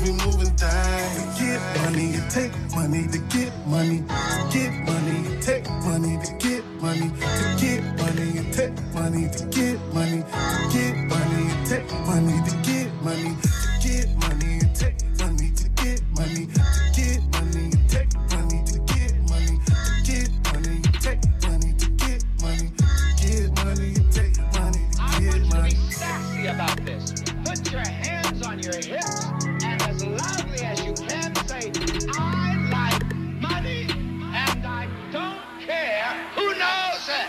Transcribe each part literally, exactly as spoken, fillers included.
we moving things. To get money, it take money to get money. To get money, it take money to get money. To get money, it take money to get money. To get money, it take money to get money. To get money, it take money to get money. To get money, it take money to get money. To get money, it take money to get money. To get money, it take money to get money. I want you to be sassy about this. Put your hands on your hips and as loudly as you can say, I like money and I don't care who knows it.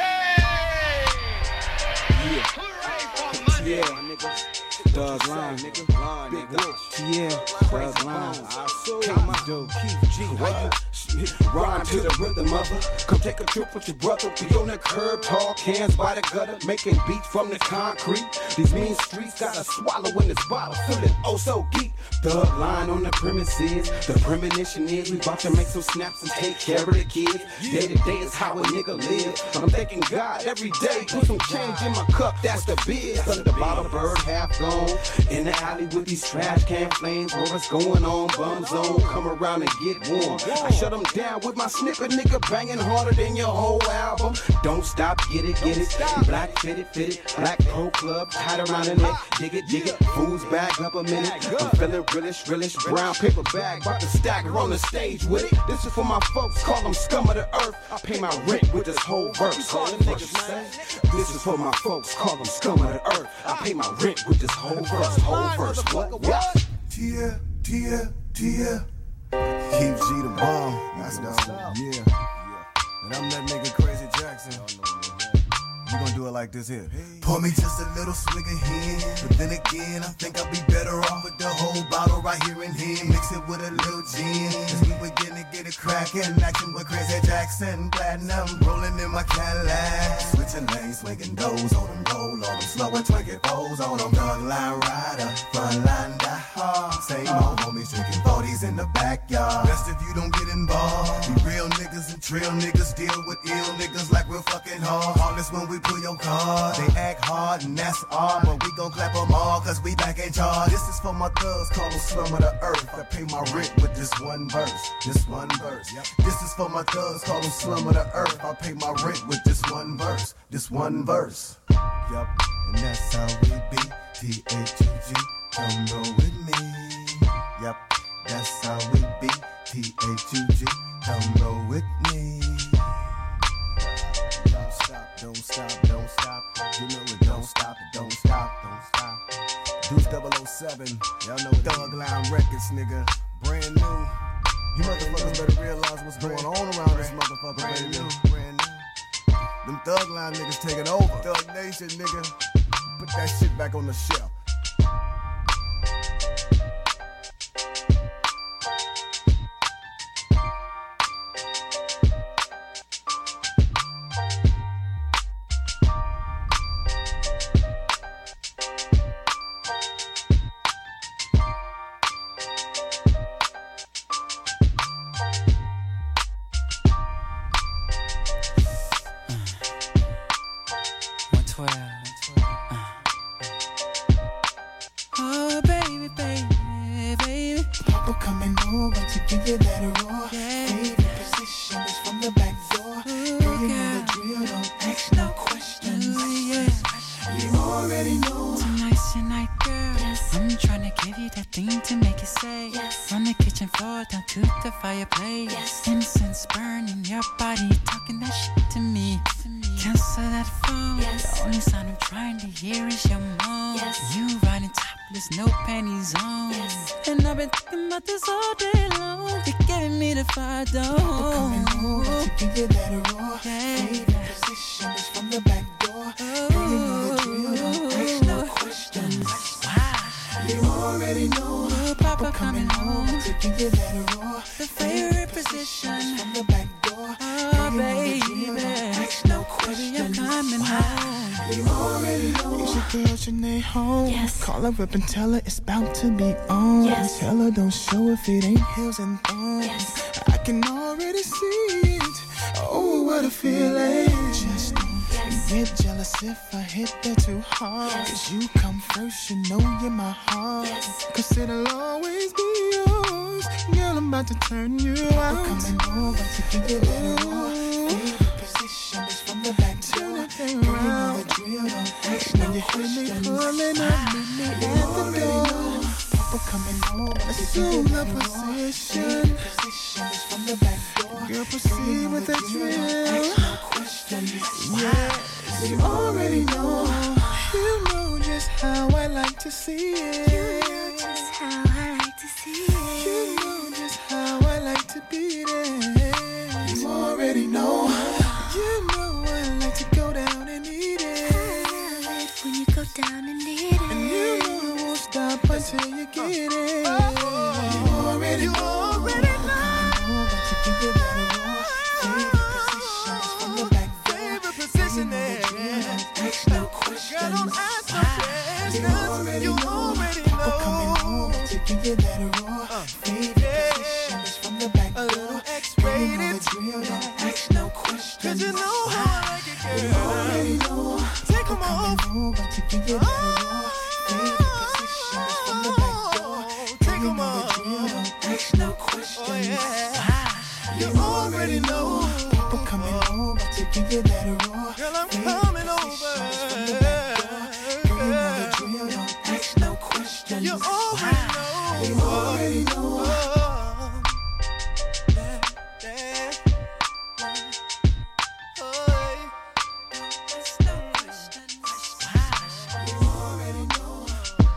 Hey! Yeah. Hooray for money! Yeah, nigga. Thug line, nigga. Line, Big nigga. Yeah, thug line. I saw my dude, Keith G. What? Rhyme to the rhythm of it. Come take a trip with your brother. Be on the curb, tall cans by the gutter, making beats from the concrete. These mean streets gotta swallow in this bottle, feeling oh so geek. Thug line on the premises. The premonition is we about to make some snaps and take care of the kids. Day to day is how a nigga live. I'm thanking God every day. Put some change in my cup, that's the biz. Under the bottle, bird half gone. In the alley with these trash can flames. What's going on? Bum zone. Come around and get warm. I shut them down with my snippet, nigga, banging harder than your whole album. Don't stop, get it, get it. Black fitted, fitted, black pro club, tied around the neck. Dig it, dig it. Fools back up a minute. I'm feeling realish, realish. Brown paper bag, about to stack her on the stage with it. This is for my folks, call them scum of the earth. I pay my rent with this whole verse. All the niggas say. This is for my folks, call them scum of the earth. I pay my rent with this whole verse, whole verse. What? What? Tia, Tia, Tia. Keith G the bomb. That's dope. Yeah. And I'm that nigga Crazy Jackson. You gon' do it like this here. Pour me just a little swig of hen. But then again, I think I'll be better off with the whole bottle right here in here. Mix it with a little gin. Cause we begin to get it crackin'. Action with Crazy Jackson. Platinum rolling in my Cadillac. Switching lanes, swinging doors on them roll on them. Slow and twinkle foes on them. Thug line rider, front line die hard. Same old homies drinking forties in the backyard. Best if you don't get involved. We real niggas and trail niggas deal with ill niggas like real fucking hard. All this when we pull your card. They act hard and that's all, but we gon' clap them all cause we back in charge. This is for my thugs, call them slum of the earth. I pay my rent with this one verse, this one verse. Yep. This is for my thugs, call them slum of the earth. I pay my rent with this one verse, this one verse. Yup, and that's how we be. T H U G, come roll with me. Yep, that's how we be. T H U G, come roll with me. Don't stop, don't stop, don't stop. You know it don't stop, it don't stop, don't stop. Deuce double oh seven, y'all know it. Thug Line Records, nigga. Brand new. You motherfuckers better realize what's going on around this motherfucker, brand baby. New, brand new. Them Thug Line niggas taking over. Thug Nation, nigga. Put that shit back on the shelf. Up and tell her it's about to be on. Yes. Tell her don't show if it ain't heels and thorns. Yes. I can already see it. Oh, what a feeling. Just don't yes. get jealous if I hit that too hard. Yes. Cause you come first, you know you're my heart. Yes. Cause it'll always be yours. Girl, I'm about to turn you out. We're coming over to give you that raw. Favorite position is from the back door. Girl, you know the drill, don't ask no questions. Pulling up, meet me at the door. Papa coming over, assume the position. Position is from the back door. Girl, proceed with the drill. No questions. Yes, you already know. You know just how I like to see it. You know just how I like to see it. You know just how I like to beat it. You already know. You know I like to go down and eat it. I love it when you go down and eat it. And you know I won't stop until you get it. You already, you already know. To give you that raw. Favorite position is from the back door. Favorite position is. Ask no questions. Girl, don't ask no questions. You already, you already know. Papa coming over to give you that raw. Favorite position is from the back door. A little X-rated. Drill, don't ask no questions. Cause you know how I like it, girl. You already know. Take them off. Over to give you that raw. Favorite position is from the back door. Take them off. Drill, don't ask no questions. Oh, yeah. You already know. Papa coming over to give you that raw. Girl, I'm coming over. Girl, you know the drill, don't ask no questions. You already know. You already know. Oh, yeah, yeah. Oh, yeah. Ask no questions. You already know.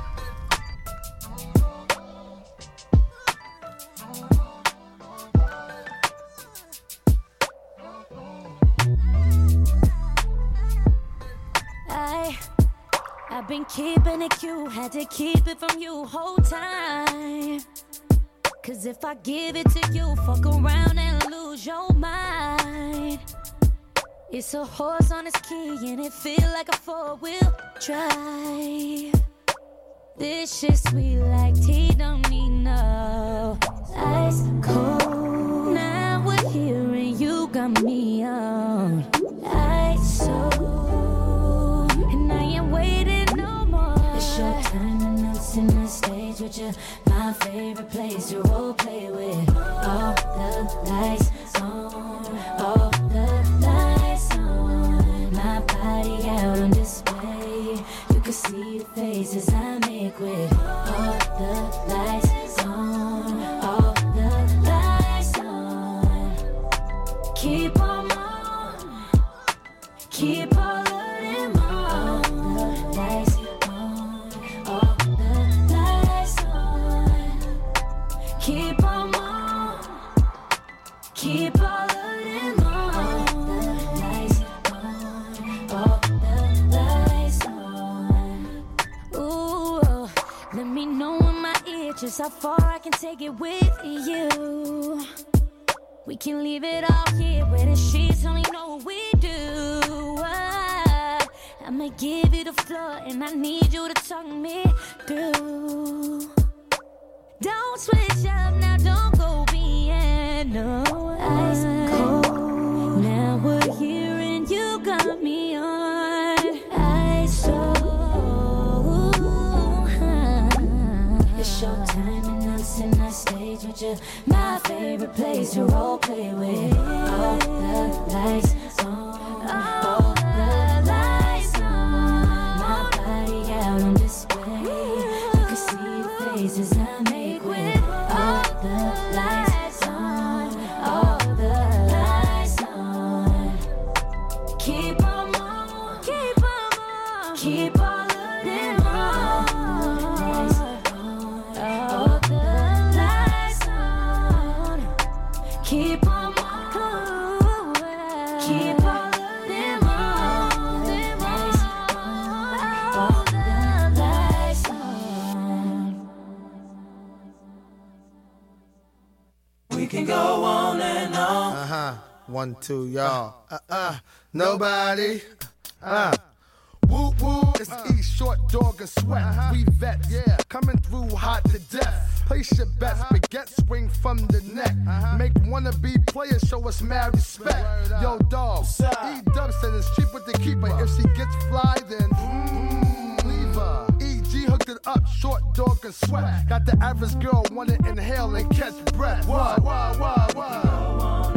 I, I've been keeping it cute, had to keep it from you whole time. Cause if I give it to you, fuck around and lose your mind. It's a horse on its key and it feel like a four-wheel drive. This shit sweet like tea, don't need no ice cold. Now we're here and you got me on ice so. And I ain't waiting no more. It's your time and I'm sitting the stage with you. My favorite place to role play with. All the lights on, all the lights on. My body out on display. You can see the faces I make with all the lights on, all the lights on. Keep on on, keep all of them on. The lights on, all the lights on. Keep on on, keep all of them on. The lights on, all the lights on. Ooh, let me know in my ear just how far I can take it with you. We can leave it all here where the sheets only know what we do. Ah, I'ma give you the floor and I need you to talk me through. Don't switch up now, don't go beyond no ice cold. Now we're here and you got me on ice so. It's your time and I'm sitting on stage with you. My favorite place to role play with. All the lights on, all the lights on. My body out on display. You can see the faces I make with all the lights on, all the lights on. Keep on on, keep on on, keep all of them on. All the lights on. Keep on on, keep all of them on. All the lights on. We can go on and on. Uh huh. One, two, y'all. Uh uh. Nobody. Uh. Woo woo. It's E, short dog and sweat. We vet, yeah. Coming through hot to death. Place your bets, baguette swing from the neck. Make wannabe players show us mad respect. Yo, dog, E-Dub said it's cheaper to keep her. If she gets fly, then mm, leave her. E G hooked it up, short dog and sweat. Got the average girl wanna inhale and catch breath. What, what, what, what?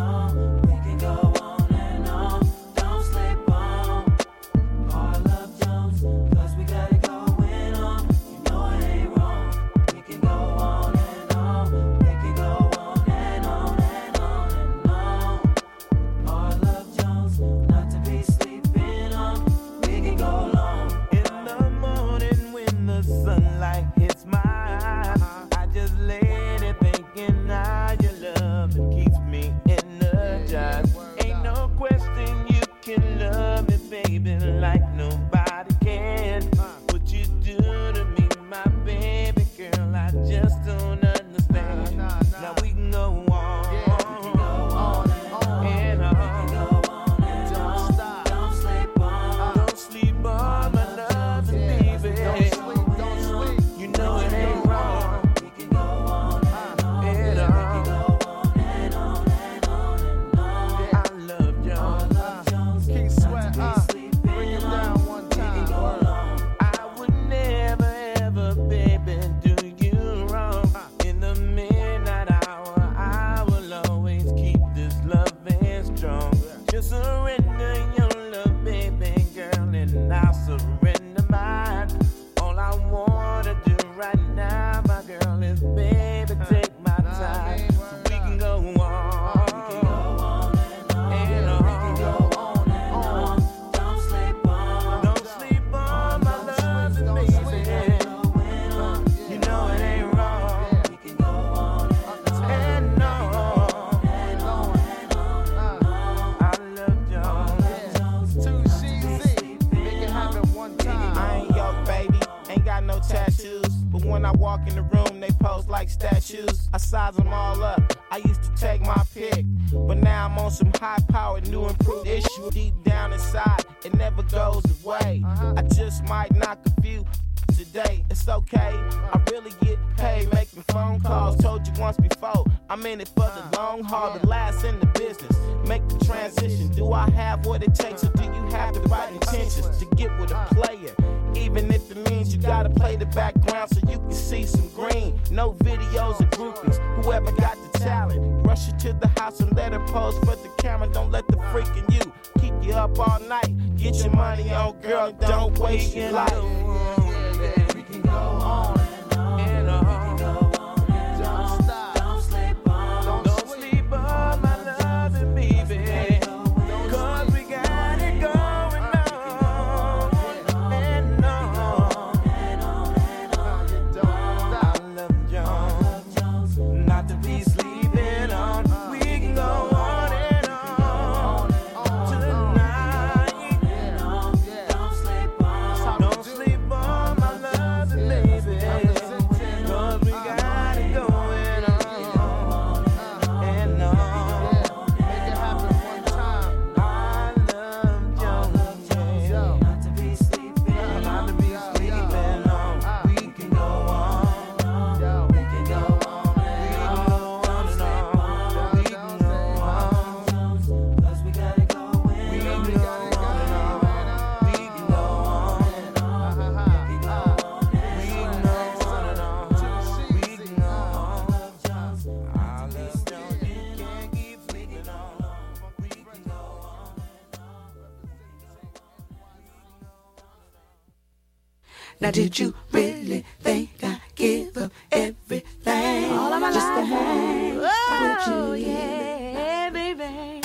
Now did you really think I give up everything? All of my just life. To hang with you? Oh, yeah, baby.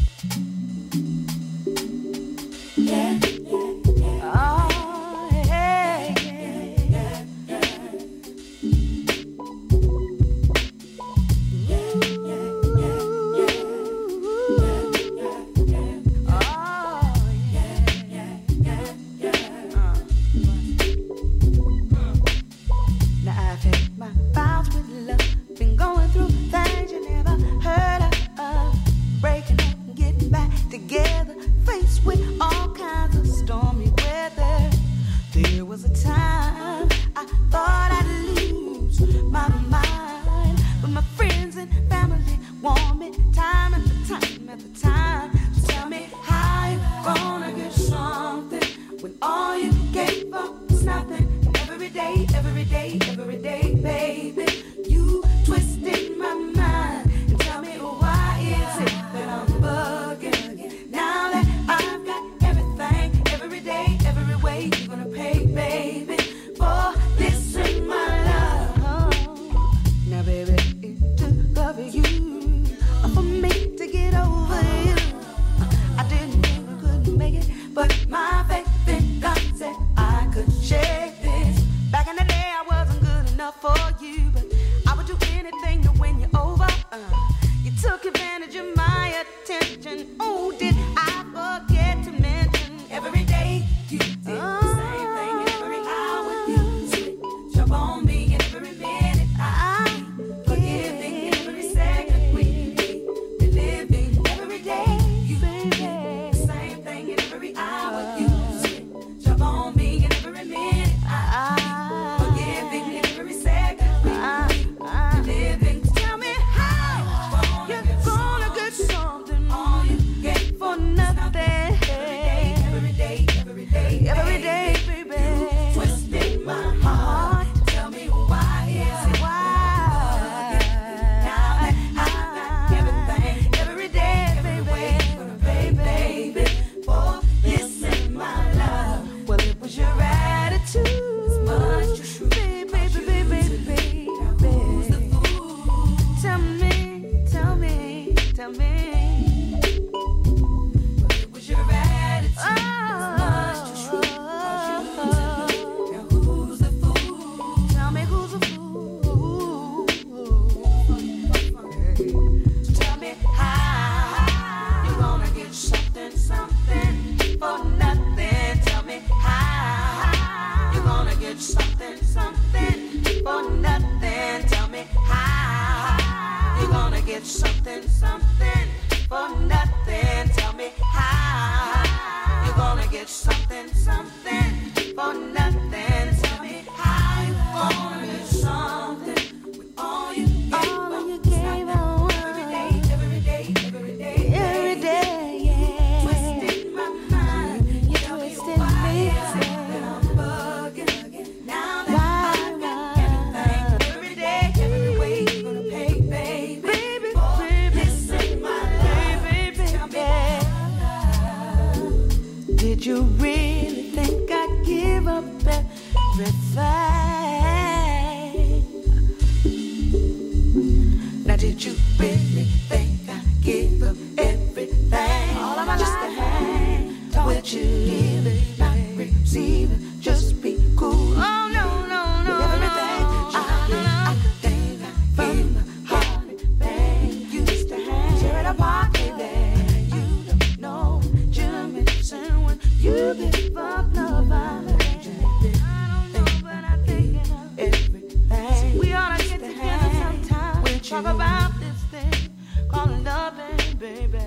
Yeah. Oh, yeah, yeah, yeah. Together, faced with all kinds of stormy weather. There was a time I thought I'd lose my everything. Now did you really think I'd give up everything? All of my just life, to hang with you, give it, not receive it, just be cool. Oh no, no, no, with everything no. I, I think I gave my heart, babe. You used to hang, tear it apart, baby. You don't know what you're missing when you give up love. I talk about this thing called loving, baby.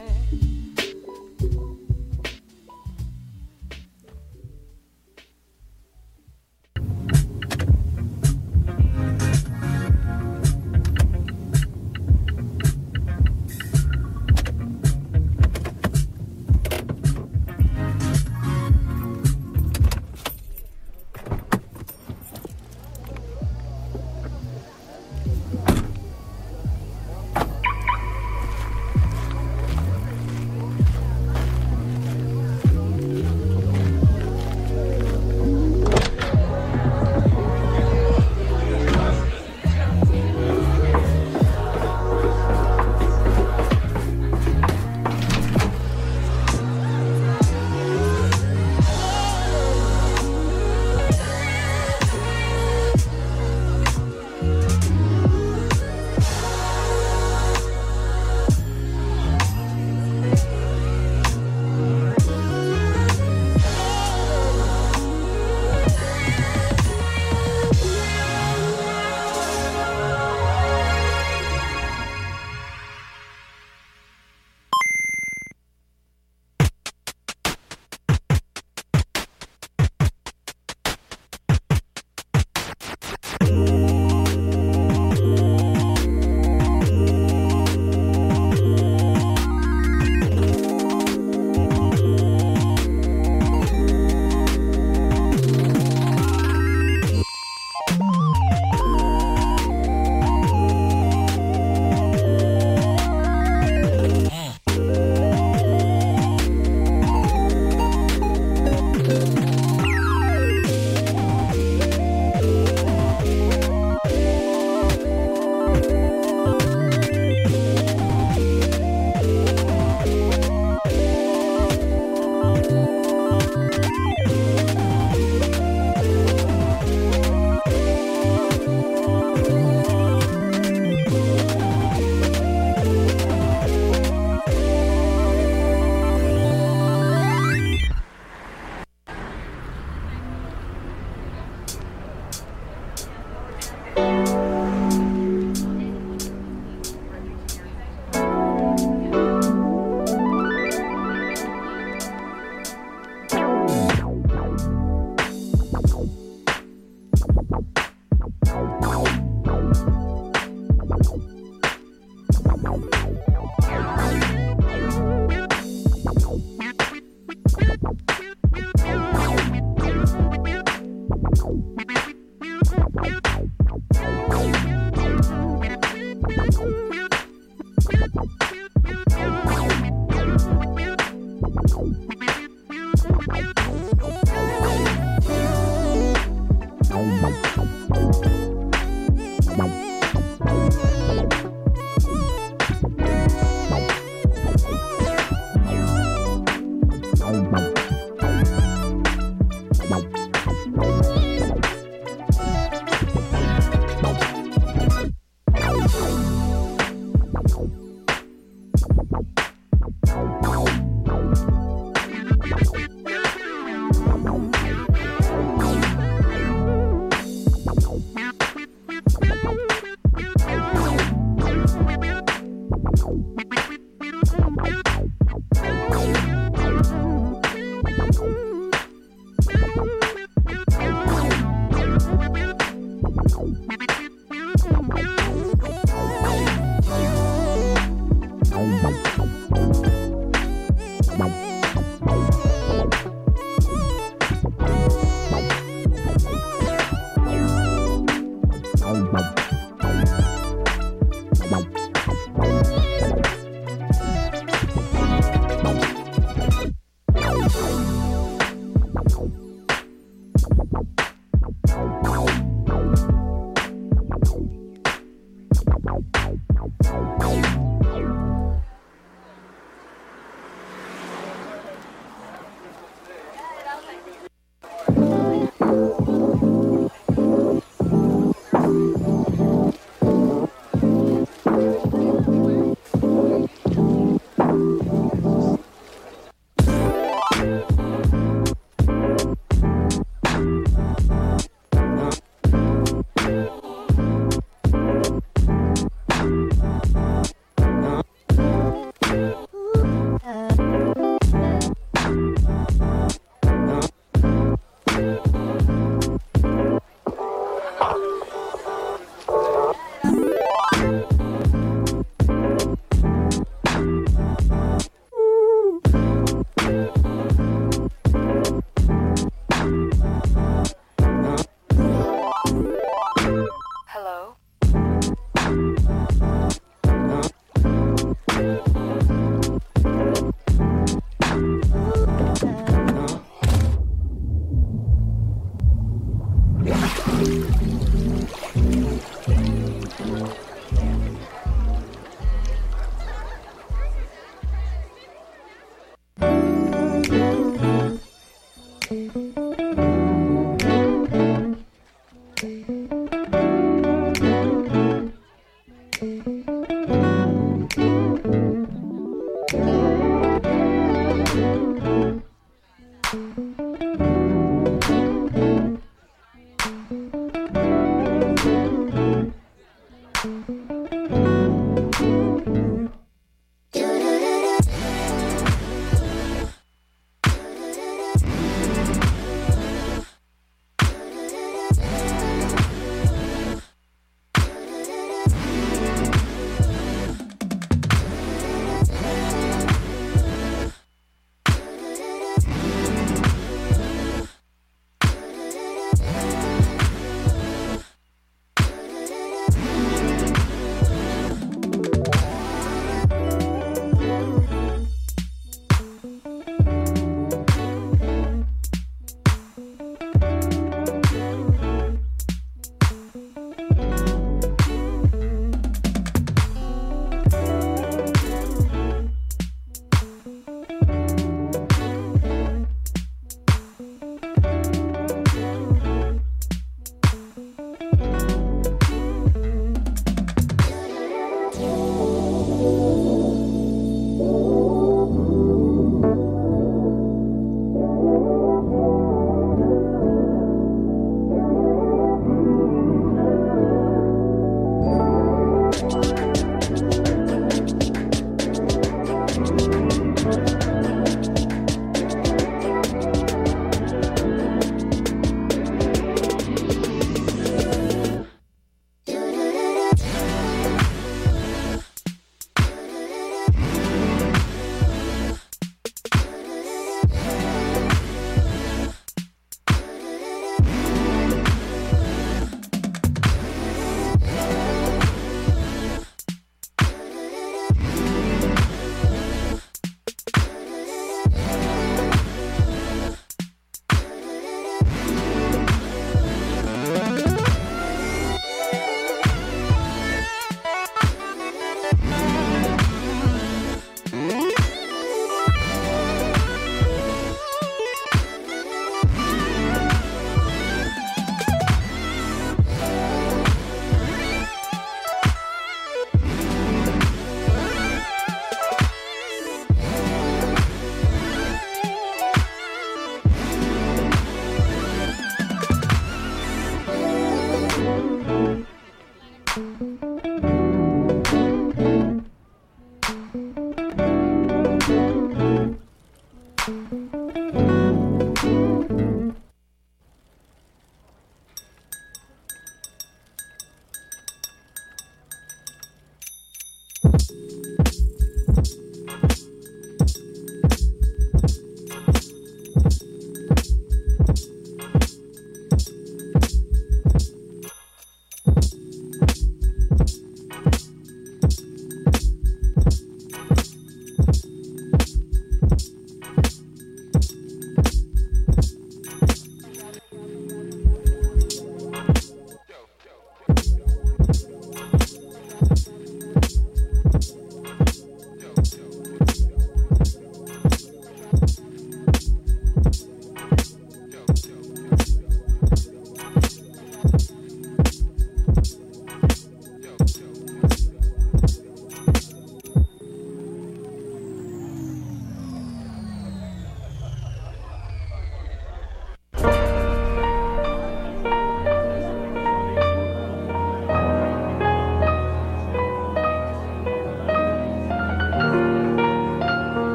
Bye.